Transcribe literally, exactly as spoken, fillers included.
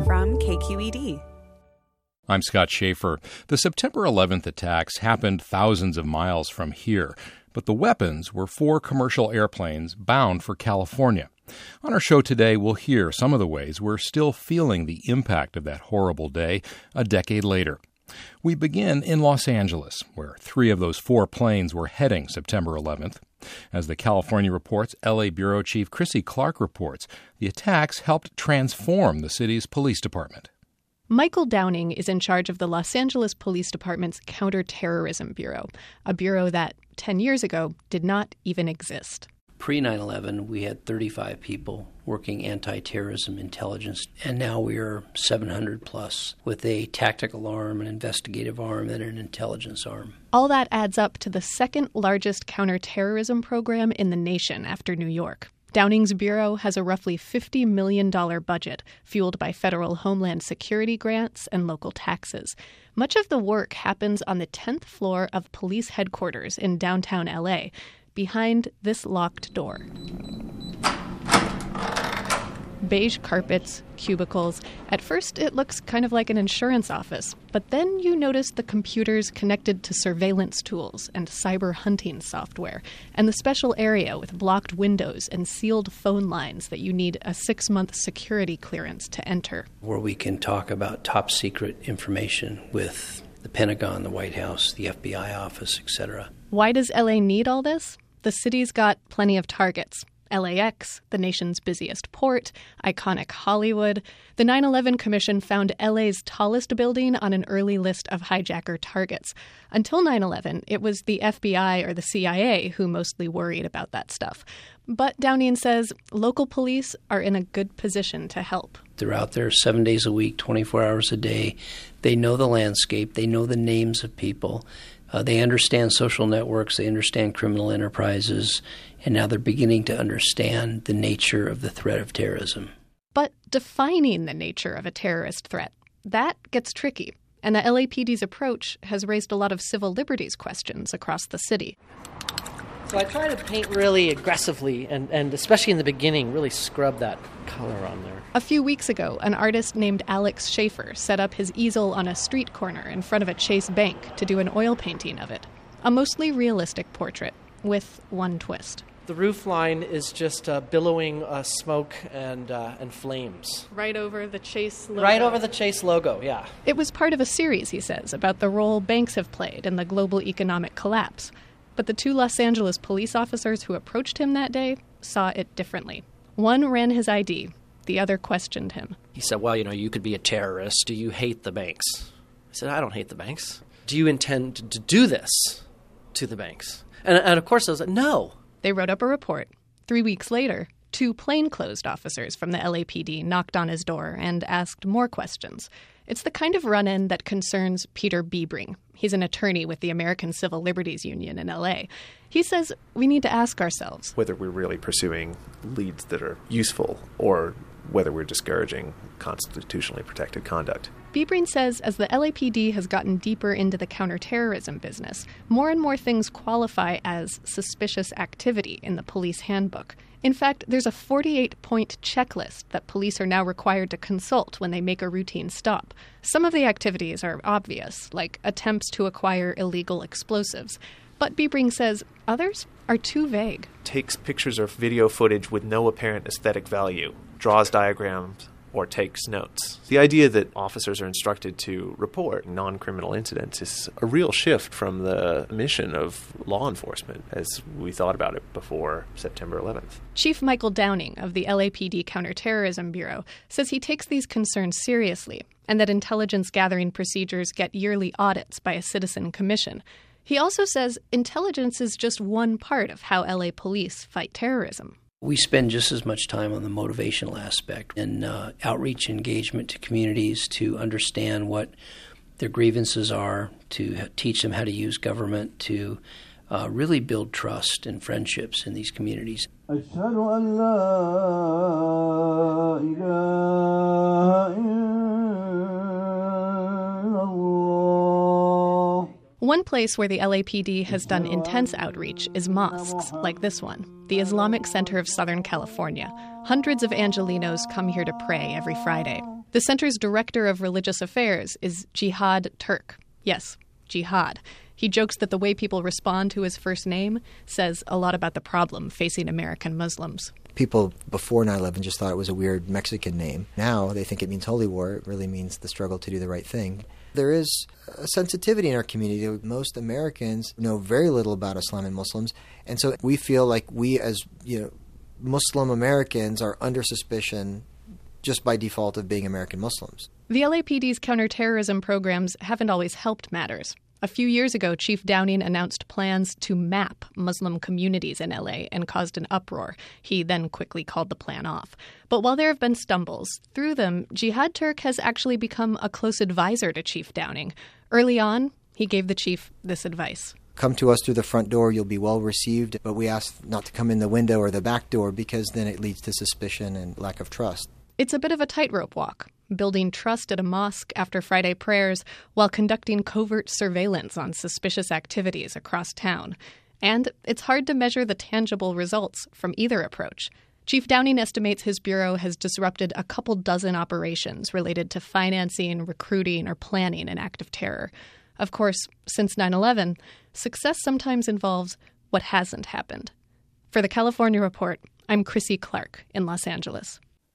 from K Q E D. I'm Scott Schaefer. The September eleventh attacks happened thousands of miles from here, but the weapons were four commercial airplanes bound for California. On our show today, we'll hear some of the ways we're still feeling the impact of that horrible day a decade later. We begin in Los Angeles, where three of those four planes were heading September eleventh. As the California reports, L A Bureau Chief Chrissy Clark reports, the attacks helped transform the city's police department. Michael Downing is in charge of the Los Angeles Police Department's Counterterrorism Bureau, a bureau that, ten years ago, did not even exist. Pre nine eleven, we had thirty-five people working anti-terrorism intelligence, and now we are seven hundred plus with a tactical arm, an investigative arm, and an intelligence arm. All that adds up to the second largest counterterrorism program in the nation after New York. Downing's bureau has a roughly fifty million dollars budget, fueled by federal Homeland Security grants and local taxes. Much of the work happens on the tenth floor of police headquarters in downtown L A, behind this locked door. Beige carpets, cubicles. At first, it looks kind of like an insurance office, but then you notice the computers connected to surveillance tools and cyber hunting software, and the special area with blocked windows and sealed phone lines that you need a six-month security clearance to enter. Where we can talk about top-secret information with the Pentagon, the White House, the F B I office, et cetera. Why does L A need all this? The city's got plenty of targets. L A X, the nation's busiest port, iconic Hollywood. The nine eleven Commission found L A's tallest building on an early list of hijacker targets. Until nine eleven, it was the F B I or the C I A who mostly worried about that stuff. But Downing says local police are in a good position to help. They're out there seven days a week, twenty-four hours a day. They know the landscape. They know the names of people. Uh, they understand social networks. They understand criminal enterprises. And now they're beginning to understand the nature of the threat of terrorism. But defining the nature of a terrorist threat, that gets tricky. And the L A P D's approach has raised a lot of civil liberties questions across the city. So I try to paint really aggressively and, and especially in the beginning, really scrub that color on there. A few weeks ago, an artist named Alex Schaefer set up his easel on a street corner in front of a Chase bank to do an oil painting of it. A mostly realistic portrait, with one twist. The roof line is just uh, billowing uh, smoke and uh, and flames. Right over the Chase logo. Right over the Chase logo, yeah. It was part of a series, he says, about the role banks have played in the global economic collapse. But the two Los Angeles police officers who approached him that day saw it differently. One ran his I D. The other questioned him. He said, well, you know, you could be a terrorist. Do you hate the banks? I said, I don't hate the banks. Do you intend to do this to the banks? And, and of course, I was like, no. They wrote up a report. Three weeks later, two plainclothes officers from the L A P D knocked on his door and asked more questions. It's the kind of run-in that concerns Peter Biebring. He's an attorney with the American Civil Liberties Union in L A. He says we need to ask ourselves whether we're really pursuing leads that are useful or whether we're discouraging constitutionally protected conduct. Biebring says as the L A P D has gotten deeper into the counterterrorism business, more and more things qualify as suspicious activity in the police handbook. In fact, there's a forty-eight point checklist that police are now required to consult when they make a routine stop. Some of the activities are obvious, like attempts to acquire illegal explosives. But Biebring says others are too vague. Takes pictures or video footage with no apparent aesthetic value, draws diagrams, or takes notes. The idea that officers are instructed to report non-criminal incidents is a real shift from the mission of law enforcement as we thought about it before September eleventh. Chief Michael Downing of the L A P D Counterterrorism Bureau says he takes these concerns seriously and that intelligence gathering procedures get yearly audits by a citizen commission. He also says intelligence is just one part of how L A police fight terrorism. We spend just as much time on the motivational aspect and uh, outreach engagement to communities to understand what their grievances are, to teach them how to use government, to uh, really build trust and friendships in these communities. One place where the L A P D has done intense outreach is mosques, like this one, the Islamic Center of Southern California. Hundreds of Angelenos come here to pray every Friday. The center's director of religious affairs is Jihad Turk. Yes, Jihad. He jokes that the way people respond to his first name says a lot about the problem facing American Muslims. People before nine eleven just thought it was a weird Mexican name. Now they think it means holy war. It really means the struggle to do the right thing. There is a sensitivity in our community. Most Americans know very little about Islam and Muslims, and so we feel like we as, you know, Muslim Americans are under suspicion just by default of being American Muslims. The L A P D's counterterrorism programs haven't always helped matters. A few years ago, Chief Downing announced plans to map Muslim communities in L A and caused an uproar. He then quickly called the plan off. But while there have been stumbles, through them, Jihad Turk has actually become a close advisor to Chief Downing. Early on, he gave the chief this advice. Come to us through the front door, you'll be well received, but we ask not to come in the window or the back door because then it leads to suspicion and lack of trust. It's a bit of a tightrope walk, building trust at a mosque after Friday prayers while conducting covert surveillance on suspicious activities across town. And it's hard to measure the tangible results from either approach. Chief Downing estimates his bureau has disrupted a couple dozen operations related to financing, recruiting, or planning an act of terror. Of course, since nine eleven, success sometimes involves what hasn't happened. For the California Report, I'm Chrissy Clark in Los Angeles.